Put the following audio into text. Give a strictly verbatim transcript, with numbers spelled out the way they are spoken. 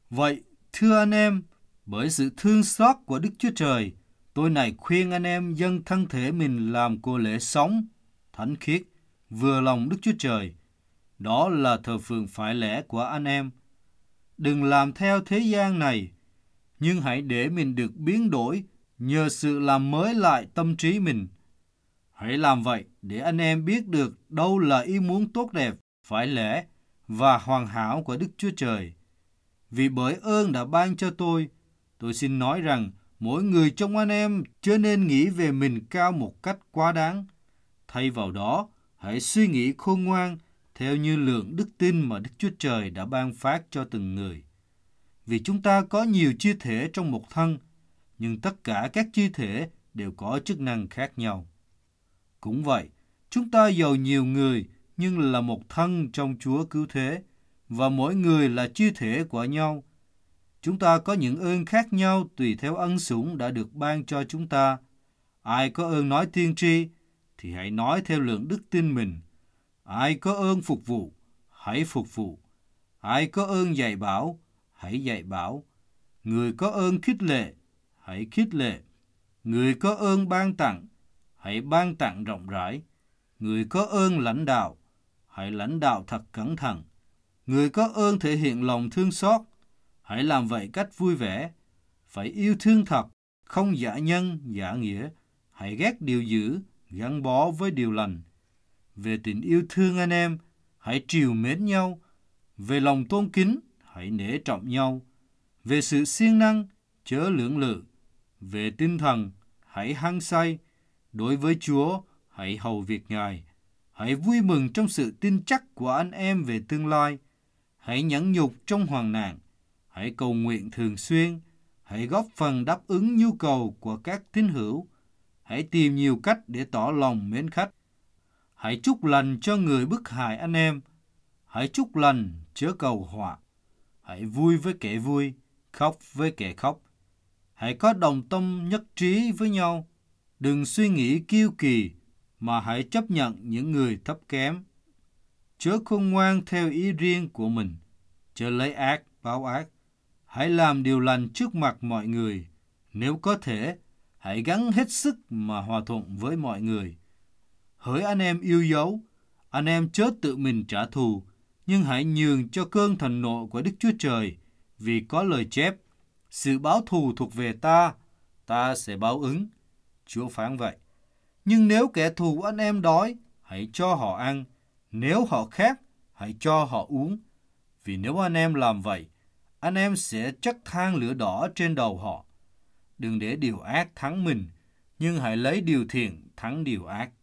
Vậy, thưa anh em, bởi sự thương xót của Đức Chúa Trời, tôi này khuyên anh em dâng thân thể mình làm của lễ sống, thánh khiết, vừa lòng Đức Chúa Trời. Đó là thờ phượng phải lẽ của anh em. Đừng làm theo thế gian này, nhưng hãy để mình được biến đổi nhờ sự làm mới lại tâm trí mình. Hãy làm vậy để anh em biết được đâu là ý muốn tốt đẹp, phải lẽ và hoàn hảo của Đức Chúa Trời. Vì bởi ơn đã ban cho tôi, tôi xin nói rằng mỗi người trong anh em chớ nên nghĩ về mình cao một cách quá đáng. Thay vào đó, hãy suy nghĩ khôn ngoan theo như lượng đức tin mà Đức Chúa Trời đã ban phát cho từng người. Vì chúng ta có nhiều chi thể trong một thân, nhưng tất cả các chi thể đều có chức năng khác nhau. Cũng vậy, chúng ta giàu nhiều người nhưng là một thân trong Chúa cứu thế, và mỗi người là chi thể của nhau. Chúng ta có những ơn khác nhau tùy theo ân sủng đã được ban cho chúng ta. Ai có ơn nói tiên tri, thì hãy nói theo lượng đức tin mình. Ai có ơn phục vụ, hãy phục vụ. Ai có ơn dạy bảo, hãy dạy bảo. Người có ơn khích lệ, hãy khích lệ. Người có ơn ban tặng, hãy ban tặng rộng rãi. Người có ơn lãnh đạo, hãy lãnh đạo thật cẩn thận. Người có ơn thể hiện lòng thương xót, hãy làm vậy cách vui vẻ. Phải yêu thương thật, không giả nhân, giả nghĩa. Hãy ghét điều dữ, gắn bó với điều lành. Về tình yêu thương anh em, hãy trìu mến nhau. Về lòng tôn kính, hãy nể trọng nhau. Về sự siêng năng, chớ lưỡng lự. Về tinh thần, hãy hăng say. Đối với Chúa, hãy hầu việc Ngài. Hãy vui mừng trong sự tin chắc của anh em về tương lai. Hãy nhẫn nhục trong hoạn nạn. Hãy cầu nguyện thường xuyên. Hãy góp phần đáp ứng nhu cầu của các tín hữu. Hãy tìm nhiều cách để tỏ lòng mến khách. Hãy chúc lành cho người bức hại anh em. Hãy chúc lành chớ cầu họa. Hãy vui với kẻ vui, khóc với kẻ khóc. Hãy có đồng tâm nhất trí với nhau. Đừng suy nghĩ kiêu kỳ, mà hãy chấp nhận những người thấp kém. Chớ khôn ngoan theo ý riêng của mình, chớ lấy ác báo ác. Hãy làm điều lành trước mặt mọi người. Nếu có thể, hãy gắng hết sức mà hòa thuận với mọi người. Hỡi anh em yêu dấu, anh em chớ tự mình trả thù, nhưng hãy nhường cho cơn thịnh nộ của Đức Chúa Trời, vì có lời chép, sự báo thù thuộc về ta, ta sẽ báo ứng. Chúa phán vậy. Nhưng nếu kẻ thù anh em đói, hãy cho họ ăn. Nếu họ khát, hãy cho họ uống. Vì nếu anh em làm vậy, anh em sẽ chất than lửa đỏ trên đầu họ. Đừng để điều ác thắng mình, nhưng hãy lấy điều thiện thắng điều ác.